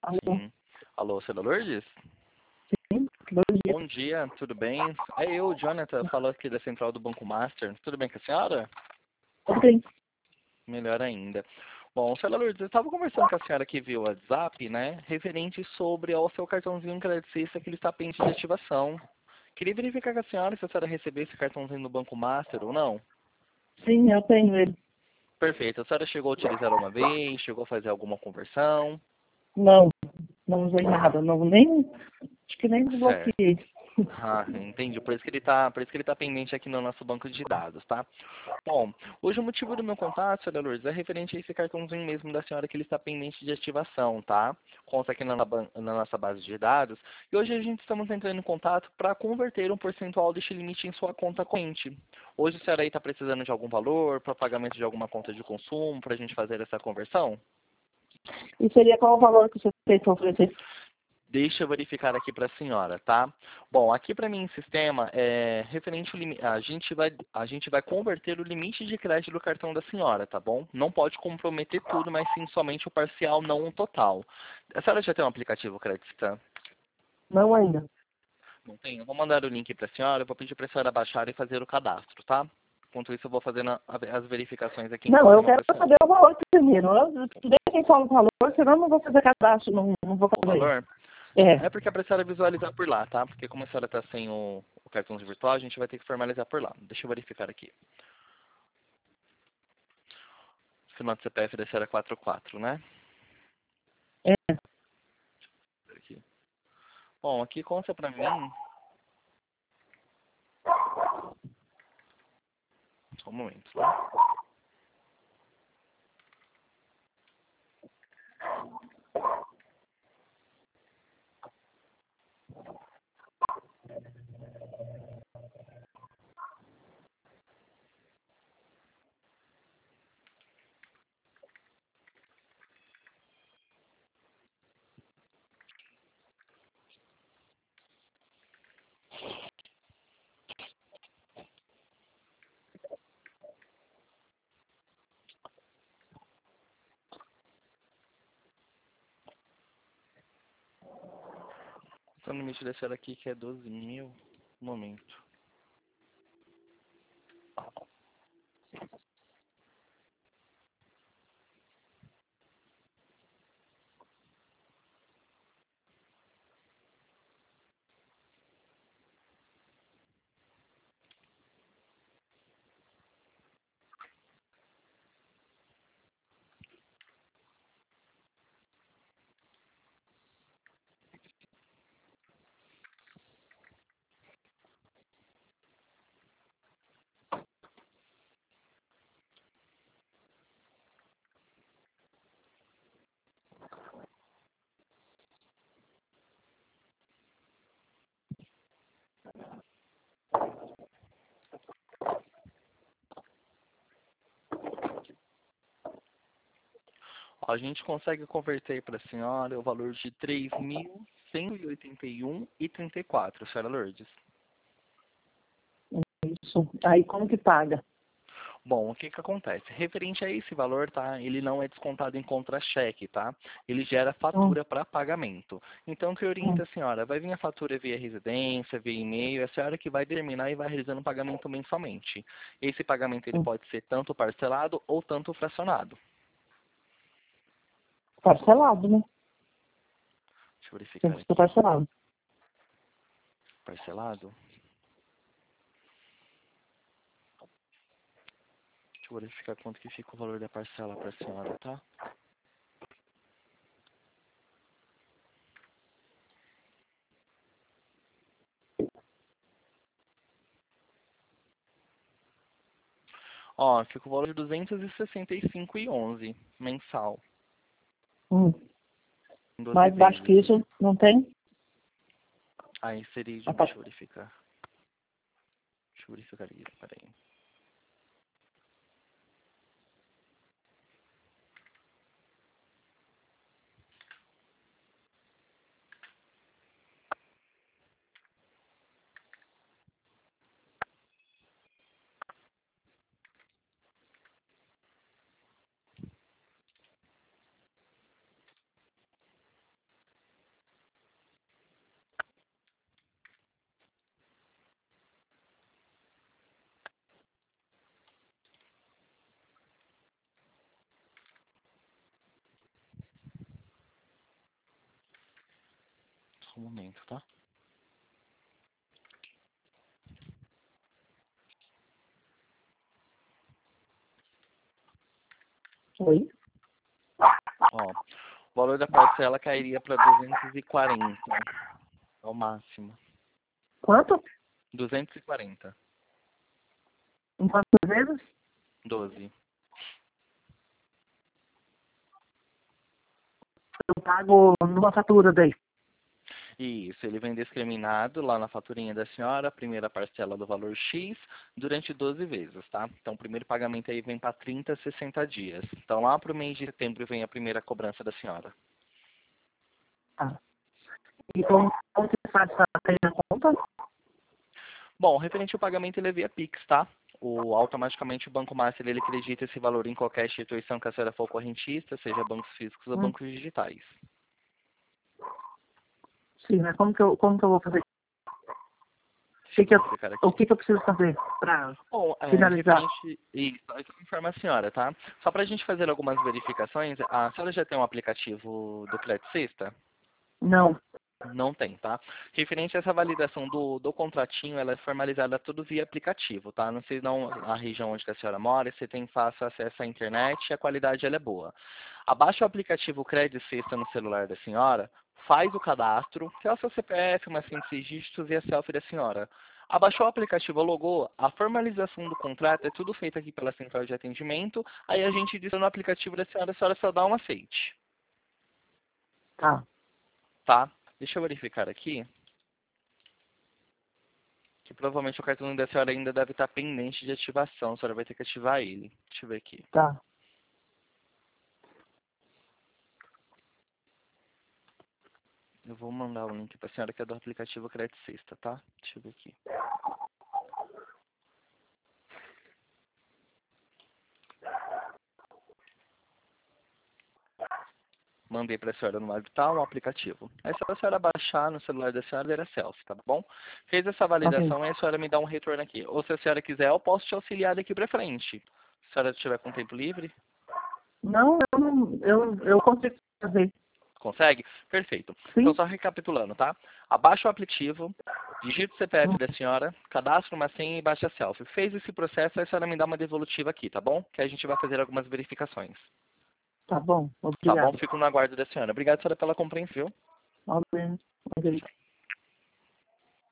Alô, Sim. Alô, senhora Lourdes? sim, bom dia. Bom dia, tudo bem? É eu, Jonathan, falo aqui da central do Banco Master. Tudo bem com a senhora? Ok. Melhor ainda. Bom, senhora Lourdes, eu estava conversando com a senhora aqui via WhatsApp, né? Referente sobre ao seu cartãozinho credicista que ele está pendente de ativação. Queria verificar com a senhora se a senhora recebeu esse cartãozinho do Banco Master ou não. Sim, eu tenho ele. Perfeito. A senhora chegou a utilizar uma vez? Chegou a fazer alguma conversão? Não, não usei nada. Não, nem, acho que nem Certo. desbloqueei. Ah, entendi. Por isso que ele tá pendente aqui no nosso banco de dados, tá? Bom, hoje o motivo do meu contato, senhora Lourdes, é referente a esse cartãozinho mesmo da senhora que ele está pendente de ativação, tá? Consta aqui na nossa base de dados. E hoje a gente estamos entrando em contato para converter um percentual deste limite em sua conta corrente. Hoje a senhora aí está precisando de algum valor para pagamento de alguma conta de consumo para a gente fazer essa conversão? E seria qual o valor que você tem para oferecer? Deixa eu verificar aqui para a senhora, tá? Bom, aqui para mim em sistema, referente ao a gente vai converter o limite de crédito do cartão da senhora, tá bom? Não pode comprometer tudo, mas sim somente o parcial, não o total. A senhora já tem um aplicativo Creditscan? Não ainda. Não tem? Eu vou mandar o link para a senhora, eu vou pedir para a senhora baixar e fazer o cadastro, tá? Enquanto isso, eu vou fazendo as verificações aqui em Não, eu sistema quero para a senhora. saber o valor primeiro. Deixa quem fala o valor, senão eu não vou fazer cadastro, não vou O fazer. valor? É, É porque é para a senhora visualizar por lá, tá? Porque como a senhora está sem o cartão de virtual, a gente vai ter que formalizar por lá. Deixa eu verificar aqui. O final do CPF da senhora é 44, né? é. Aqui. Bom, aqui consta para mim... Só um momento, tá? Então, o limite da senhora aqui que é 12 mil. Um momento. Ó, a gente consegue converter para a senhora o valor de 3.181,34, senhora Lourdes. Isso. Aí como que paga? Bom, o que que acontece? Referente a esse valor, tá? Ele não é descontado em contra-cheque, tá? Ele gera Hum, fatura para pagamento. Então, o que hum, orienta a senhora? Vai vir a fatura via residência, via e-mail, é a senhora que vai determinar e vai realizando o pagamento mensalmente. Esse pagamento ele hum. pode ser tanto parcelado ou tanto fracionado. Parcelado, né? Deixa eu Tem verificar que ser aqui. parcelado. Parcelado? Deixa eu verificar quanto que fica o valor da parcela para a senhora, tá? Ó, fica o valor de 265,11 mensal, Hum. em 12 Mais baixo que vezes. isso, não tem? Aí seria, Ah, deixa tá. eu verificar. Deixa eu verificar isso, peraí. Só um momento, tá? Oi? Ó, o valor da parcela cairia para 240 ao máximo. Quanto? 240. Em quantas vezes? 12. Eu pago numa fatura daí. Isso, ele vem discriminado lá na faturinha da senhora, a primeira parcela do valor X, durante 12 vezes, tá? Então, o primeiro pagamento aí vem para 30, 60 dias. Então, lá para o mês de setembro vem a primeira cobrança da senhora. Tá. E como que faz para ter na conta? Bom, referente ao pagamento, ele é via Pix, tá? Automaticamente o Banco Master, ele acredita esse valor em qualquer instituição que a senhora for correntista, seja bancos físicos ou Hum, bancos digitais. sim, mas como que eu vou fazer? Deixa eu verificar O aqui. que que eu preciso fazer para Bom, finalizar? referente. Isso, eu informo a senhora, tá? Só para a gente fazer algumas verificações, a senhora já tem um aplicativo do Credit Sexta? Não. Não tem, tá? Referente a essa validação do contratinho, ela é formalizada tudo via aplicativo, tá? Não sei não a região onde que a senhora mora, se tem fácil acesso à internet e a qualidade ela é boa. Abaixa o aplicativo Credit Sexta no celular da senhora, faz o cadastro, que é o seu CPF, umas 5 dígitos e a selfie da senhora. Abaixou o aplicativo, logou, a formalização do contrato é tudo feito aqui pela central de atendimento, aí a gente adiciona no aplicativo da senhora, a senhora só dá um aceite, Tá. tá? Deixa eu verificar aqui, que provavelmente o cartão da senhora ainda deve estar pendente de ativação, a senhora vai ter que ativar ele. Deixa eu ver aqui. Tá. Eu vou mandar o link para a senhora que é do aplicativo Credit Sexta, tá? Deixa eu ver aqui. Mandei para a senhora no habitat um aplicativo. Aí só a senhora baixar no celular da senhora era selfie, tá bom? Fez essa Ok. validação, aí a senhora me dá um retorno aqui. Ou se a senhora quiser, eu posso te auxiliar daqui para frente. Se a senhora estiver com tempo livre, Não, eu consigo fazer. consegue? Perfeito. Então Sim? só recapitulando, tá? Abaixa o aplicativo, digita o CPF Hum, da senhora, cadastra uma senha e baixa a selfie. Fez esse processo, aí a senhora me dá uma devolutiva aqui, tá bom? Que a gente vai fazer algumas verificações. tá bom. Tá bom? Obrigado. Fico no aguardo da senhora. Obrigado, senhora, pela compreensão. Ok. Ok.